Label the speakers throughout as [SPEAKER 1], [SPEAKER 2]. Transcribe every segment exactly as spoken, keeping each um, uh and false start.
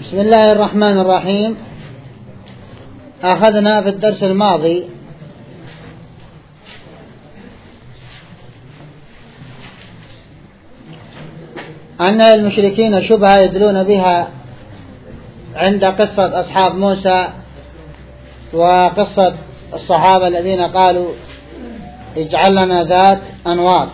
[SPEAKER 1] بسم الله الرحمن الرحيم. أخذنا في الدرس الماضي أن المشركين شبهة يدلون بها عند قصة أصحاب موسى وقصة الصحابة الذين قالوا اجعل لنا ذات أنواط.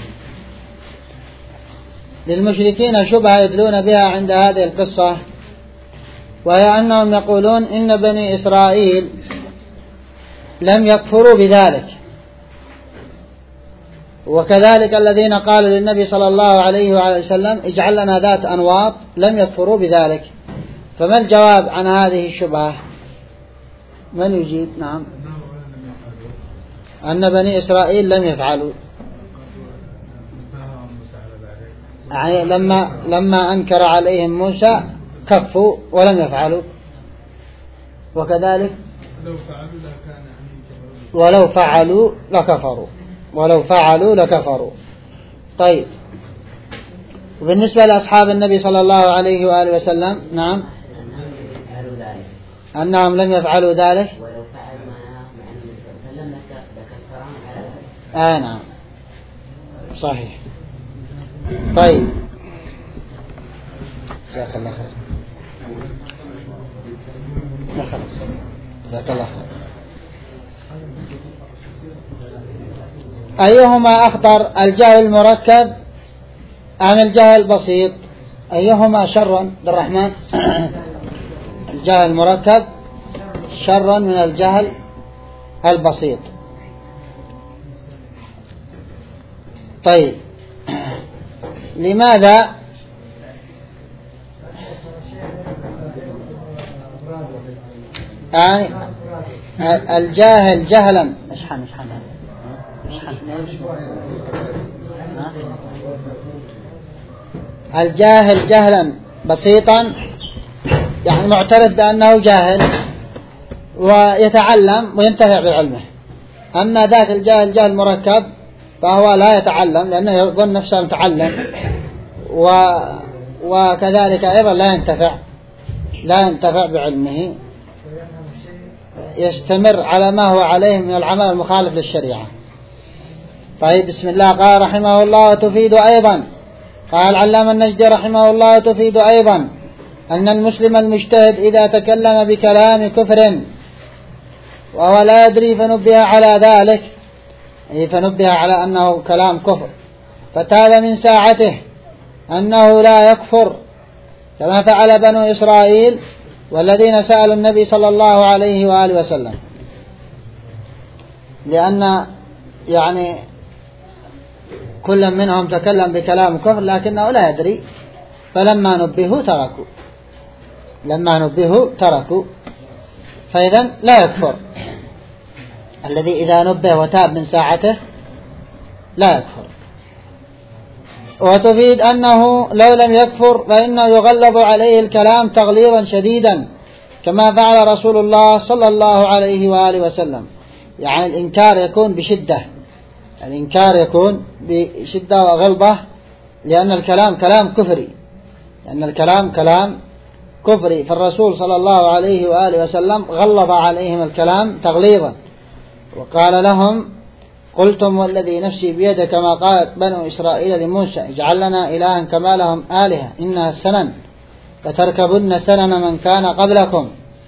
[SPEAKER 1] للمشركين شبهة يدلون بها عند هذه القصة، وهي أنهم يقولون إن بني إسرائيل لم يكفروا بذلك، وكذلك الذين قالوا للنبي صلى الله عليه وآله وسلم اجعل لنا ذات أنواط لم يكفروا بذلك. فما الجواب عن هذه الشبهة؟ من يجيب؟ نعم، أن بني إسرائيل لم يفعلوا، يعني لما لما أنكر عليهم موسى كفوا ولم يفعلوا، وكذلك ولو فعلوا لكفروا ولو فعلوا لكفروا. طيب، وبالنسبة لأصحاب النبي صلى الله عليه وآله وسلم نعم أنهم لم يفعلوا ذلك. آه نعم صحيح. طيب، جزاك الله خير. جزاك الله خير. أيهما أخطر، الجهل المركب أم الجهل البسيط؟ أيهما شر عبد الرحمن؟ الجهل المركب شر من الجهل البسيط. طيب، لماذا؟ يعني الجاهل جهلا اشحن اشحن اشحن الجاهل جهلا بسيطا، يعني معترف بأنه جاهل ويتعلم وينتفع بعلمه. أما ذاك الجاهل جهل مركب فهو لا يتعلم لأنه يظن نفسه متعلم، و... وكذلك أيضا لا ينتفع لا ينتفع بعلمه، يستمر على ما هو عليه من العمل المخالف للشريعة. طيب، بسم الله. قال رحمه الله وتفيد أيضا، قال علامة النجدي رحمه الله وتفيد أيضا أن المسلم المجتهد إذا تكلم بكلام كفر وهو لا يدري فنبه على ذلك، أي فنبه على أنه كلام كفر، فتاب من ساعته أنه لا يكفر، كما فعل بنو إسرائيل والذين سألوا النبي صلى الله عليه وآله وسلم، لأن يعني كل منهم تكلم بكلام كفر لكنه لا يدري، فلما نبهوا تركوا لما نبهوا تركوا فإذا لا يكفر الذي إذا نبه وتاب من ساعته لا يكفر. وتفيد أنه لو لم يكفر فإنه يغلظ عليه الكلام تغليظا شديدا، كما فعل رسول الله صلى الله عليه وآله وسلم. يعني الإنكار يكون بشدة الإنكار يكون بشدة وغلظة، لأن الكلام كلام كفري لأن الكلام كلام كفري فالرسول صلى الله عليه وآله وسلم غلظ عليهم الكلام تغليظا، وقال لهم قلتم والذي نفسي بيده كما قالت بنو إسرائيل لموسى اجعل لنا إلها كما لهم آلهة إنها سنن فتركبن سنن من كان قبلكم.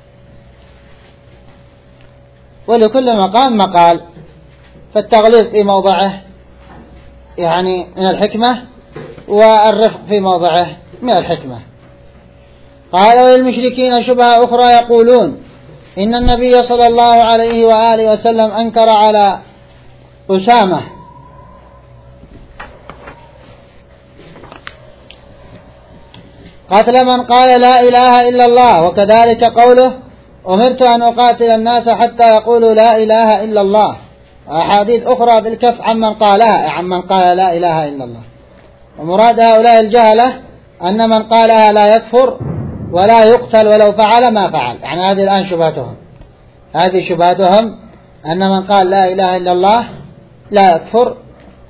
[SPEAKER 1] ولكل مقام مقال، فالتغليظ في موضعه يعني من الحكمة، والرفق في موضعه من الحكمة. قال وللمشركين شبهة أخرى يقولون إن النبي صلى الله عليه وآله وسلم أنكر على أسامة قتل من قال لا إله إلا الله، وكذلك قوله أمرت أن أقاتل الناس حتى يقولوا لا إله إلا الله، وأحاديث أخرى بالكف عمن قالها عمن قال لا إله إلا الله. ومراد هؤلاء الجهلة أن من قالها لا يكفر ولا يقتل ولو فعل ما فعل. يعني هذه الآن شبهتهم هذه شبهتهم أن من قال لا إله إلا الله لا يكفر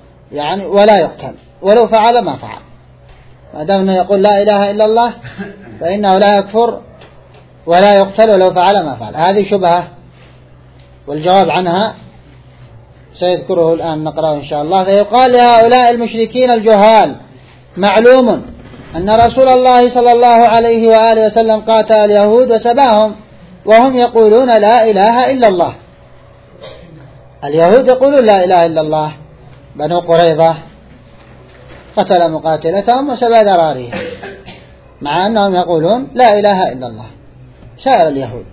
[SPEAKER 1] يعني ولا يقتل ولو فعل ما فعل، ما دام أنه يقول لا إله إلا الله فإنه لا يكفر ولا يقتل ولو فعل ما فعل. هذه شبهة، والجواب عنها سيذكره الآن نقرأه إن شاء الله. فيقال لهؤلاء المشركين الجهال: معلوم أن رسول الله صلى الله عليه وآله وسلم قاتل اليهود وسباهم وهم يقولون لا إله إلا الله. اليهود يقولون لا إله إلا الله، بنو قريظة قتل مقاتلتهم وسبى ذراريهم، مع أنهم يقولون لا إله إلا الله سائر اليهود،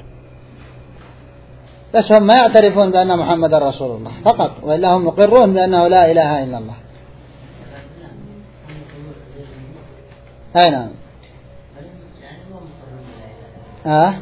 [SPEAKER 1] بس هم ما يعترفون بأن محمد رسول الله فقط، وإلا هم مقرون بأنه لا إله إلا الله. أي نعم. آه.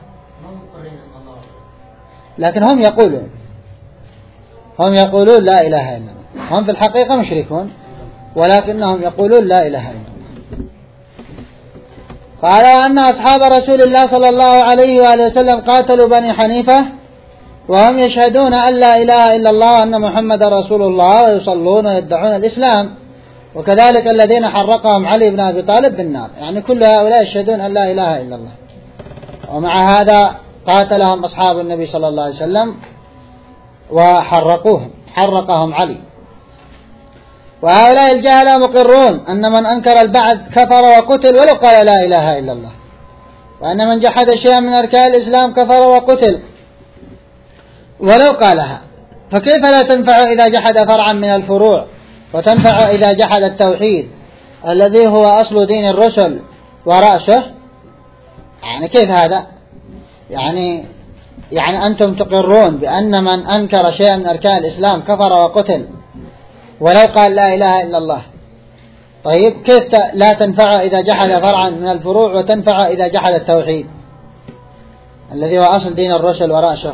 [SPEAKER 1] لكن هم يقولون هم يقولون لا إله إلا الله، هم في الحقيقة مشركون ولكنهم يقولون لا إله إلا الله. قال: وأن أصحاب رسول الله صلى الله عليه وآله وسلم قاتلوا بني حنيفة وهم يشهدون أن لا إله إلا الله وأن محمد رسول الله ويصلون ويدعون الإسلام، وكذلك الذين حرقهم علي بن أبي طالب بالنار. يعني كل هؤلاء يشهدون أن لا إله إلا الله، ومع هذا قاتلهم أصحاب النبي صلى الله عليه وسلم وحرقوهم، حرقهم علي. وهؤلاء الجهلة مقرون أن من أنكر البعث كفر وقتل ولو قال لا إله إلا الله، وأن من جحد شيئا من أركان الإسلام كفر وقتل ولو قالها. فكيف لا تنفع إذا جحد فرعا من الفروع، وتنفع إذا جحد التوحيد الذي هو أصل دين الرسل ورأسه؟ يعني كيف هذا؟ يعني يعني أنتم تقرون بأن من أنكر شيئا من أركان الإسلام كفر وقتل ولو قال لا إله إلا الله. طيب كيف لا تنفع إذا جحد فرعا من الفروع وتنفع إذا جحد التوحيد الذي هو أصل دين الرسل ورأسه؟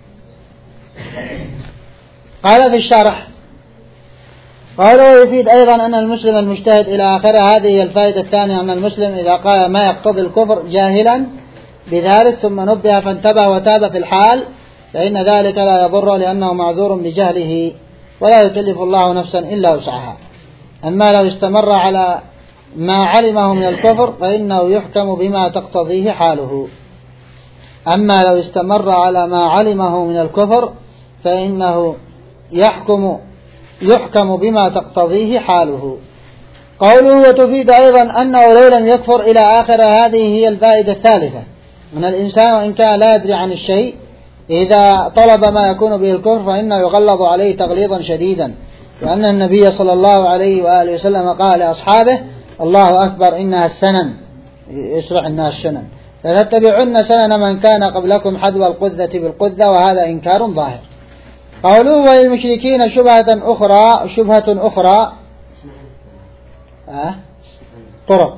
[SPEAKER 1] قال في الشرح: قالوا يفيد أيضا أن المسلم المجتهد إلى آخر. هذه الفائدة الثانية: أن المسلم إذا قال ما يقتضي الكفر جاهلا بذلك ثم نبه فانتبه وتاب في الحال فإن ذلك لا يضر، لأنه معذور بجهله ولا يكلف الله نفسا إلا وسعها. أما لو استمر على ما علمه من الكفر فإنه يحكم بما تقتضيه حاله. أما لو استمر على ما علمه من الكفر فإنه يحكم يحكم بما تقتضيه حاله. قوله وتفيد أيضا أنه لو لم يكفر إلى آخر. هذه هي الفائدة الثالثة: من الإنسان وإن كان لا يدري عن الشيء إذا طلب ما يكون به الكفر فإنه يغلظ عليه تغليظا شديدا، لأن النبي صلى الله عليه وآله وسلم قال لأصحابه: الله أكبر إنها السنن، يشرح الناس السنن، لتتبعن سنن من كان قبلكم حذو القذة بالقذة، وهذا إنكار ظاهر. قالوا وللمشركين شبهة أخرى شبهة أخرى أه؟ طرق،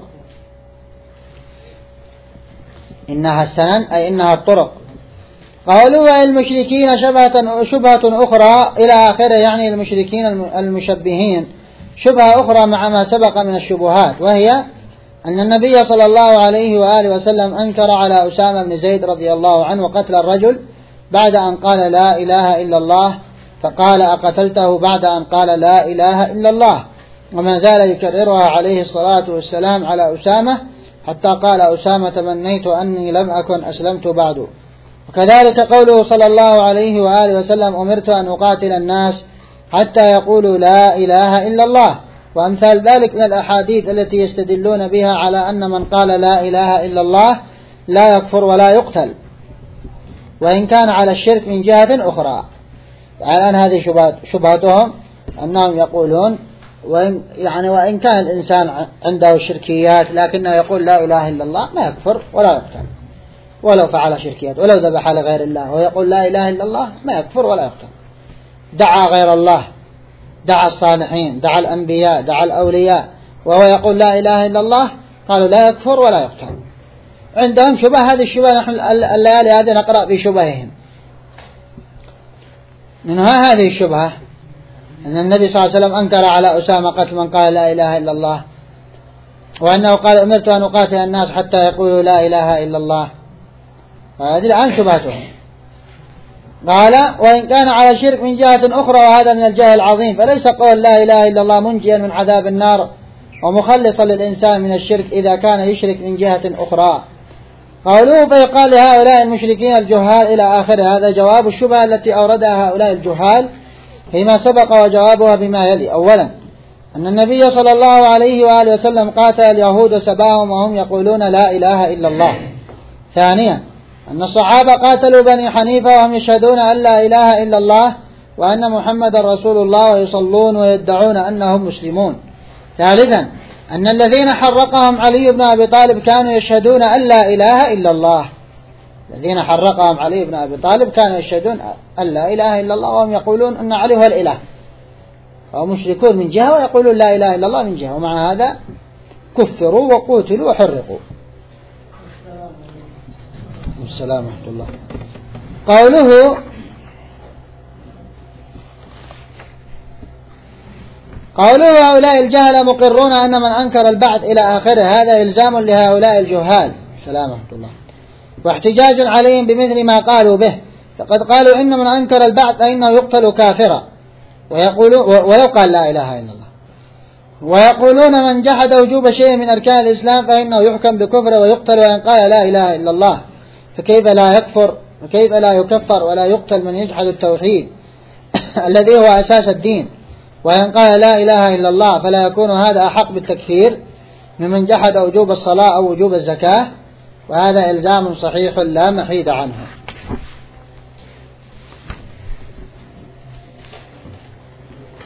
[SPEAKER 1] إنها السنن أي إنها الطرق. قالوا وللمشركين شبهة شبهة أخرى إلى آخره، يعني المشركين المشبهين شبهة أخرى مع ما سبق من الشبهات، وهي أن النبي صلى الله عليه وآله وسلم أنكر على أسامة بن زيد رضي الله عنه قتل الرجل بعد أن قال لا إله إلا الله، فقال أقتلته بعد أن قال لا إله إلا الله، وما زال يكررها عليه الصلاة والسلام على أسامة حتى قال أسامة: تمنيت أني لم أكن أسلمت بعد. وكذلك قوله صلى الله عليه وآله وسلم: أمرت أن أقاتل الناس حتى يقولوا لا إله إلا الله، وأمثال ذلك من الأحاديث التي يستدلون بها على أن من قال لا إله إلا الله لا يكفر ولا يقتل وإن كان على الشرك من جهة أخرى. الآن هذه شبهتهم أنهم يقولون وإن يعني وإن كان الإنسان عنده شركيات لكنه يقول لا إله إلا الله ما يكفر ولا يقتل ولو فعل شركيات، ولو ذبح لغير الله ويقول لا إله إلا الله ما يكفر ولا يقتل. دعا غير الله، دعا الصالحين، دعا الأنبياء، دعا الأولياء، وهو يقول لا إله إلا الله، قالوا لا يكفر ولا يقتل. عندهم شبه، هذه الشبه نحن الليالي هذه نقرأ في شبههم. منها هذه الشبهة أن النبي صلى الله عليه وسلم أنكر على أسامة قتل من قال لا إله إلا الله، وأنه قال أمرت أن أقاتل الناس حتى يقولوا لا إله إلا الله. هذه الآن شبهتهم. قال وإن كان على شرك من جهة أخرى، وهذا من الجهل العظيم، فليس قول لا إله إلا الله منجيا من عذاب النار ومخلصا للإنسان من الشرك إذا كان يشرك من جهة أخرى، قوله فيقال لهؤلاء المشركين الجهال إلى آخر هذا جواب الشبهة التي أوردها هؤلاء الجهال فيما سبق، وجوابها بما يلي: أولا أن النبي صلى الله عليه وآله وسلم قاتل اليهود وسباهم وهم يقولون لا إله إلا الله. ثانيا أن الصحابة قاتلوا بني حنيفة وهم يشهدون أن لا إله إلا الله وأن محمد رسول الله ويصلون ويدعون أنهم مسلمون. ثالثا أن الذين حرقهم علي بن أبي طالب كانوا يشهدون أن لا إله إلا الله. الذين حرقهم علي بن أبي طالب كانوا يشهدون أن لا إله إلا الله وهم يقولون أن علي هو الإله، فهم مشركون من جهة ويقولون لا إله إلا الله من جهة، ومع هذا كفروا وقتلوا وحرقوا. السلام ورحمة الله. قوله قوله هؤلاء الجهل مقرون أن من أنكر البعث إلى آخره، هذا إلزام لهؤلاء الجهال. السلام ورحمة الله. واحتجاج عليهم بمثل ما قالوا به، فقد قالوا إن من أنكر البعث فإنه يقتل كافرا، ويقولون ولو قال لا إله إلا الله، ويقولون من جحد وجوب شيء من أركان الإسلام فإنه يحكم بكفر ويقتل وإن قال لا إله إلا الله، فكيف لا يكفر وكيف لا يكفر ولا يقتل من يجحد التوحيد الذي هو أساس الدين، وإن قال لا إله إلا الله فلا يكون هذا أحق بالتكفير ممن جحد وجوب الصلاة أو وجوب الزكاة، وهذا إلزام صحيح لا محيد عنه.